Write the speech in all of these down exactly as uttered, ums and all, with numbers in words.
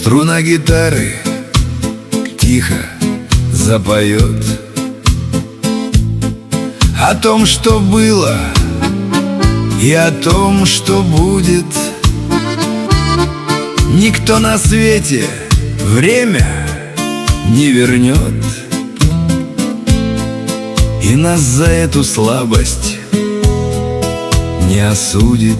Струна гитары тихо запоет о том, что было, и о том, что будет. Никто на свете время не вернет, и нас за эту слабость не осудит.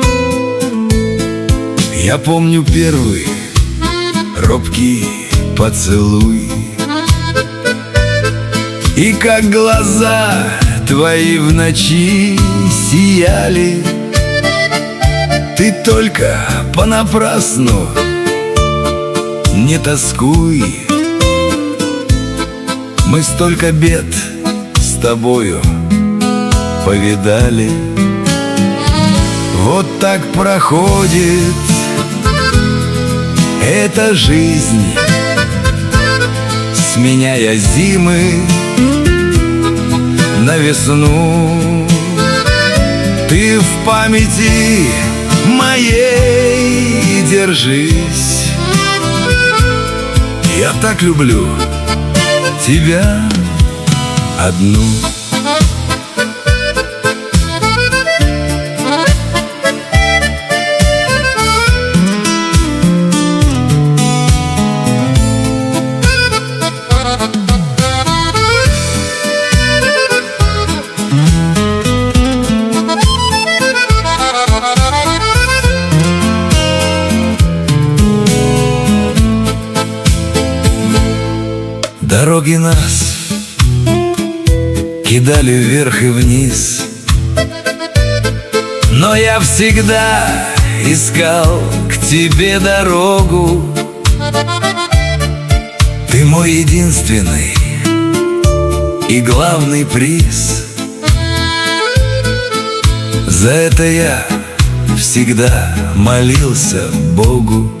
Я помню первый робкий поцелуй, и как глаза твои в ночи сияли. Ты только понапрасну не тоскуй, мы столько бед с тобою повидали. Вот так проходит эта жизнь, сменяя зимы на весну. Ты в памяти моей держись. Я так люблю тебя одну. Дороги нас кидали вверх и вниз, но я всегда искал к тебе дорогу. Ты мой единственный и главный приз. За это я всегда молился Богу.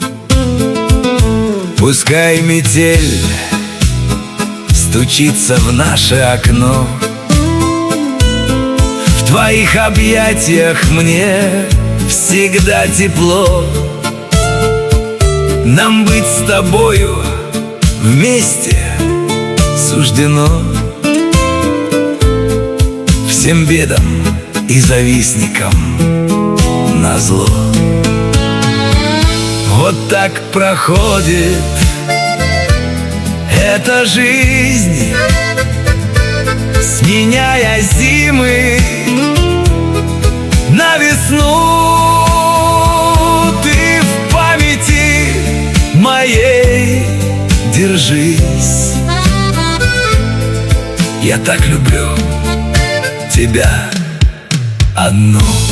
Пускай метель стучится в наше окно, в твоих объятиях мне всегда тепло. Нам быть с тобою вместе суждено, всем бедам и завистникам назло. Вот так проходит эта жизнь, сменяя зимы на весну. Ты в памяти моей держись. Я так люблю тебя одну.